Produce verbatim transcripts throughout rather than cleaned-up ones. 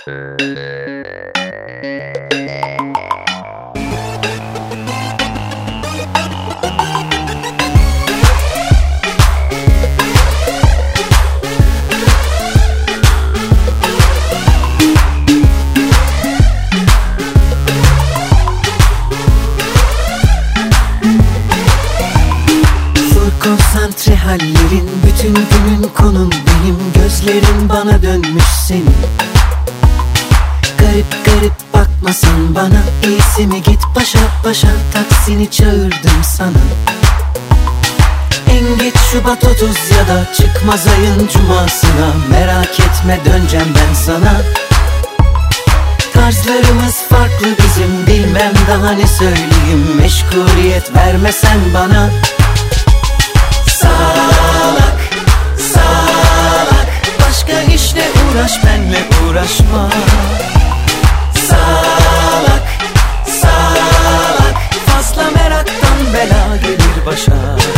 Konsantre hallerin, bütün günün konun benim. Gözlerin bana dönmüş senin. Garip garip bakmasan bana. İyisi mi git başa başa, taksini çağırdım sana. En geç Şubat otuz ya da çıkmaz ayın cumasına. Merak etme döneceğim ben sana. Tarzlarımız farklı bizim, bilmem daha ne söyleyeyim. Meşguliyet vermesen bana. Salak, salak, başka işle uğraş, benle uğraşma. Salak, salak, fazla meraktan bela gelir başa.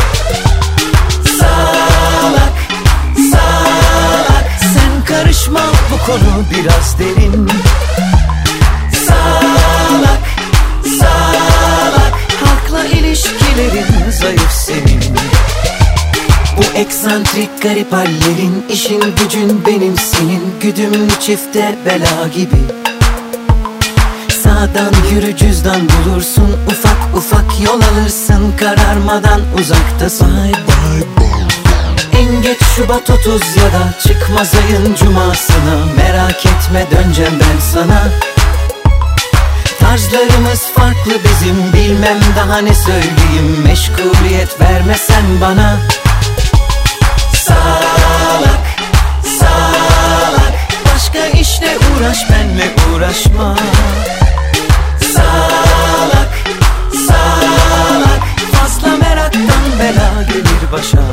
Salak, salak, sen karışma, bu konu biraz derin. Salak, salak, halkla ilişkilerin zayıf senin. Bu eksantrik garip hallerin, işin gücün benim senin. Güdümlü çifte bela gibi. Sağdan yürü cüzdan bulursun, ufak ufak yol alırsın. Kararmadan uzaktasın. Bye bye bye. En geç Şubat otuz ya da çıkmaz ayın cumasına. Merak etme döneceğim ben sana. Tarzlarımız farklı bizim, bilmem daha ne söyleyeyim. Meşguliyet vermesen bana. Salak, salak, başka işle uğraş, benle uğraşma. Salak, salak, fazla meraktan bela gelir başa.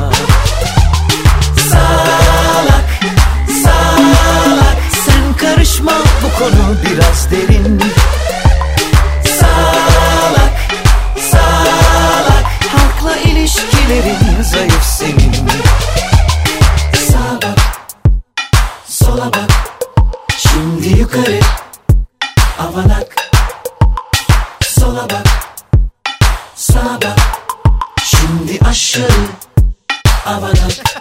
Salak, salak, sen karışma, bu konu biraz derin. Salak, salak, halkla ilişkilerin zayıf senin. Sağa bak, sola bak, şimdi yukarı, avanak. Sola bak, sağa bak, şimdi aşağı, avanak.